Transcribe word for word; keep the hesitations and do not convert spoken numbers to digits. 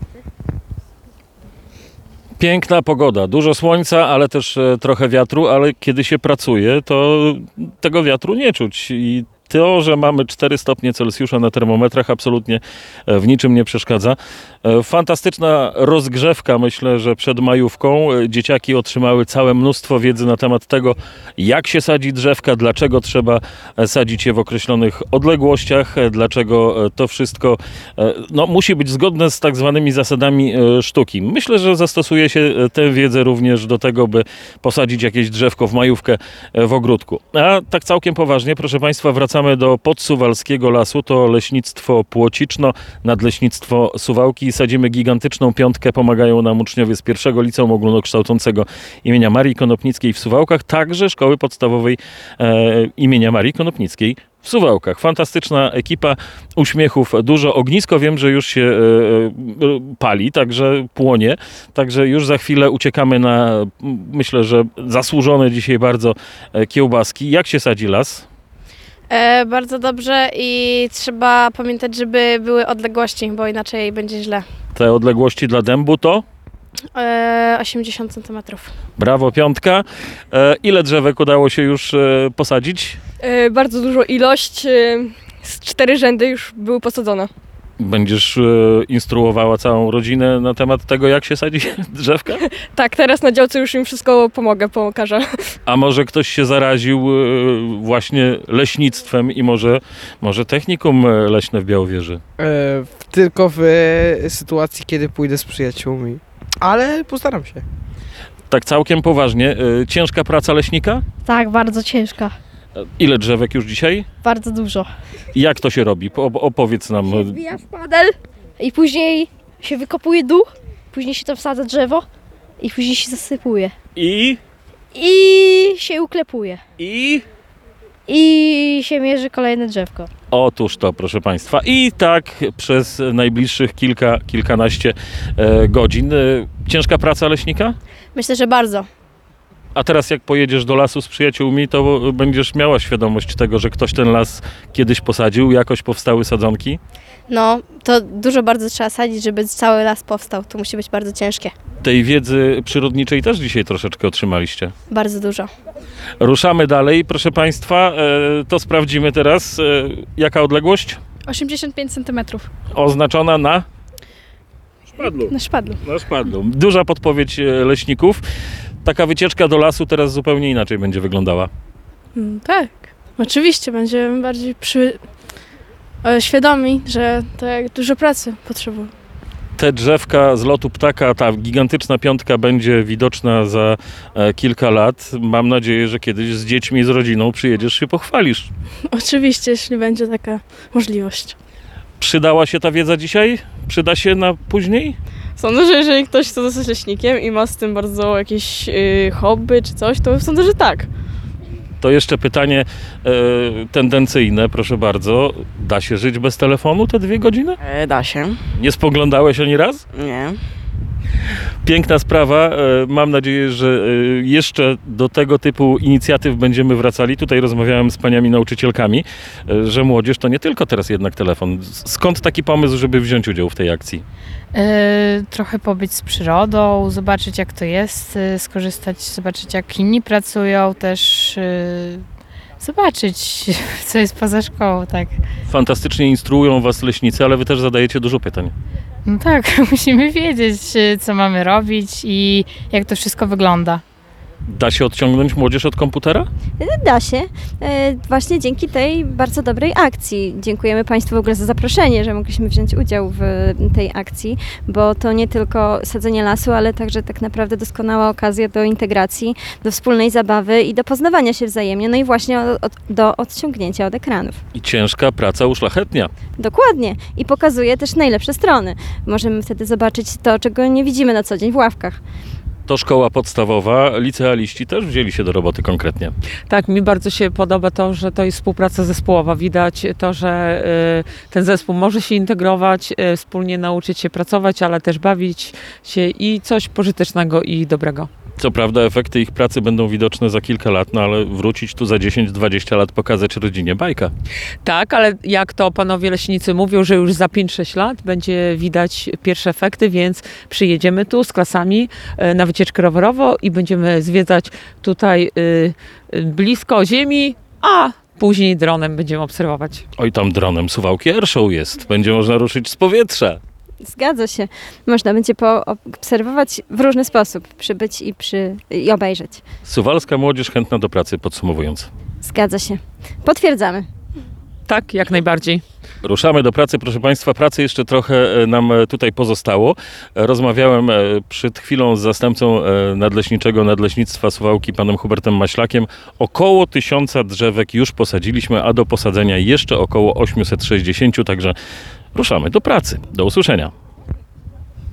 Piękna pogoda, dużo słońca, ale też e, trochę wiatru, ale kiedy się pracuje, to tego wiatru nie czuć. I to, że mamy cztery stopnie Celsjusza na termometrach, absolutnie e, w niczym nie przeszkadza. E, Fantastyczna rozgrzewka, myślę, że przed majówką. E, Dzieciaki otrzymały całe mnóstwo wiedzy na temat tego, jak się sadzi drzewka, dlaczego trzeba e, sadzić je w określonych odległościach, e, dlaczego e, to wszystko e, no, musi być zgodne z tak zwanymi zasadami e, sztuki. Myślę, że zastosuje się e, tę wiedzę również do tego, by posadzić jakieś drzewko w majówkę e, w ogródku. A tak całkiem poważnie, proszę Państwa, wracamy do podsuwalskiego lasu, to leśnictwo Płociczno, nadleśnictwo Suwałki. Sadzimy gigantyczną piątkę, pomagają nam uczniowie z pierwszego liceum ogólnokształcącego imienia Marii Konopnickiej w Suwałkach, także szkoły podstawowej e, imienia Marii Konopnickiej w Suwałkach. Fantastyczna ekipa, uśmiechów dużo, ognisko wiem, że już się e, e, pali, także płonie, także już za chwilę uciekamy na, myślę, że zasłużone dzisiaj bardzo e, kiełbaski. Jak się sadzi las? E, bardzo dobrze i trzeba pamiętać, żeby były odległości, bo inaczej będzie źle. Te odległości dla dębu to? E, osiemdziesiąt centymetrów. Brawo, piątka. E, ile drzewek udało się już e, posadzić? E, bardzo dużo ilość, e, z cztery rzędy już były posadzone. Będziesz e, instruowała całą rodzinę na temat tego, jak się sadzi drzewka? Tak, teraz na działce już im wszystko pomogę, pokażę. A może ktoś się zaraził e, właśnie leśnictwem i może, może technikum leśne w Białowieży? E, tylko w e, sytuacji, kiedy pójdę z przyjaciółmi. Ale postaram się. Tak całkiem poważnie. E, ciężka praca leśnika? Tak, bardzo ciężka. E, ile drzewek już dzisiaj? Bardzo dużo. I jak to się robi? Po, opowiedz nam. Wbija szpadel i później się wykopuje dół, później się tam wsadza drzewo i później się zasypuje. I? I się uklepuje. I? I się mierzy kolejne drzewko. Otóż to, proszę Państwa. I tak przez najbliższych kilka, kilkanaście e, godzin. E, ciężka praca leśnika? Myślę, że bardzo. A teraz jak pojedziesz do lasu z przyjaciółmi, to będziesz miała świadomość tego, że ktoś ten las kiedyś posadził, jakoś powstały sadzonki. No, to dużo bardzo trzeba sadzić, żeby cały las powstał. To musi być bardzo ciężkie. Tej wiedzy przyrodniczej też dzisiaj troszeczkę otrzymaliście. Bardzo dużo. Ruszamy dalej, proszę Państwa. E, to sprawdzimy teraz. E, jaka odległość? osiemdziesiąt pięć centymetrów Oznaczona na? Szpadlu. na szpadlu. Na szpadlu. Duża podpowiedź e, leśników. Taka wycieczka do lasu teraz zupełnie inaczej będzie wyglądała. Mm, tak, oczywiście będziemy bardziej przy... e, świadomi, że to jak dużo pracy potrzebuje. Te drzewka z lotu ptaka, ta gigantyczna piątka będzie widoczna za e, kilka lat. Mam nadzieję, że kiedyś z dziećmi, z rodziną przyjedziesz, się pochwalisz. Oczywiście, jeśli będzie taka możliwość. Przydała się ta wiedza dzisiaj? Przyda się na później? Sądzę, że jeżeli ktoś chce zostać leśnikiem i ma z tym bardzo jakieś y, hobby czy coś, to sądzę, że tak. To jeszcze pytanie e, tendencyjne, proszę bardzo. Da się żyć bez telefonu te dwie godziny? E, da się. Nie spoglądałeś ani raz? Nie. Piękna sprawa. E, Mam nadzieję, że e, jeszcze do tego typu inicjatyw będziemy wracali. Tutaj rozmawiałem z paniami nauczycielkami, e, że młodzież to nie tylko teraz jednak telefon. Skąd taki pomysł, żeby wziąć udział w tej akcji? E, trochę pobyć z przyrodą, zobaczyć jak to jest, e, skorzystać, zobaczyć jak inni pracują, też e, zobaczyć co jest poza szkołą, tak. Fantastycznie instruują was leśnicy, ale wy też zadajecie dużo pytań. No tak, musimy wiedzieć e, co mamy robić i jak to wszystko wygląda. Da się odciągnąć młodzież od komputera? Da się. E, Właśnie dzięki tej bardzo dobrej akcji. Dziękujemy Państwu w ogóle za zaproszenie, że mogliśmy wziąć udział w tej akcji, bo to nie tylko sadzenie lasu, ale także tak naprawdę doskonała okazja do integracji, do wspólnej zabawy i do poznawania się wzajemnie, no i właśnie od, do odciągnięcia od ekranów. I ciężka praca uszlachetnia. Dokładnie. I pokazuje też najlepsze strony. Możemy wtedy zobaczyć to, czego nie widzimy na co dzień w ławkach. To szkoła podstawowa, licealiści też wzięli się do roboty konkretnie. Tak, mi bardzo się podoba to, że to jest współpraca zespołowa. Widać to, że y, ten zespół może się integrować, y, wspólnie nauczyć się pracować, ale też bawić się i coś pożytecznego i dobrego. Co prawda efekty ich pracy będą widoczne za kilka lat, no ale wrócić tu za dziesięć dwadzieścia lat, pokazać rodzinie, bajka. Tak, ale jak to panowie leśnicy mówią, że już za pięć sześć lat będzie widać pierwsze efekty, więc przyjedziemy tu z klasami e, na wycieczkę rowerową i będziemy zwiedzać tutaj y, y, blisko ziemi, a później dronem będziemy obserwować. Oj, tam dronem Suwałki Airshow jest. Będzie można ruszyć z powietrza. Zgadza się. Można będzie poobserwować w różny sposób, przybyć i, przy, i obejrzeć. Suwalska młodzież chętna do pracy, podsumowując. Zgadza się. Potwierdzamy. Tak, jak najbardziej. Ruszamy do pracy, proszę Państwa. Pracy jeszcze trochę e, nam e, tutaj pozostało. E, Rozmawiałem e, przed chwilą z zastępcą e, nadleśniczego Nadleśnictwa Suwałki, panem Hubertem Maślakiem. Około tysiąca drzewek już posadziliśmy, a do posadzenia jeszcze około osiemset sześćdziesiąt, także ruszamy do pracy. Do usłyszenia.